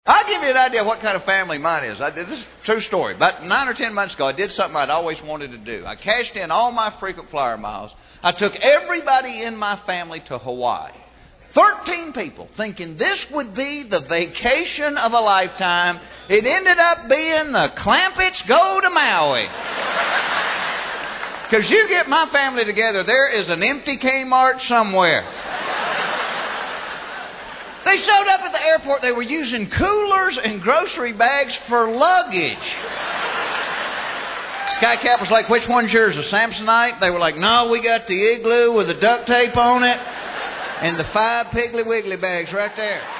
I'll give you an idea of what kind of family mine is. This is a true story. About 9 or 10 months ago, I did something I'd always wanted to do. I cashed in all my frequent flyer miles. I took everybody in my family to Hawaii. 13 people, thinking this would be the vacation of a lifetime. It ended up being the Clampetts go to Maui. Because you get my family together, there is an empty Kmart somewhere. They showed up at the airport. They were using coolers and grocery bags for luggage. Skycap was like, which one's yours, a Samsonite? They were like, no, we got the Igloo with the duct tape on it and the 5 Piggly Wiggly bags right there.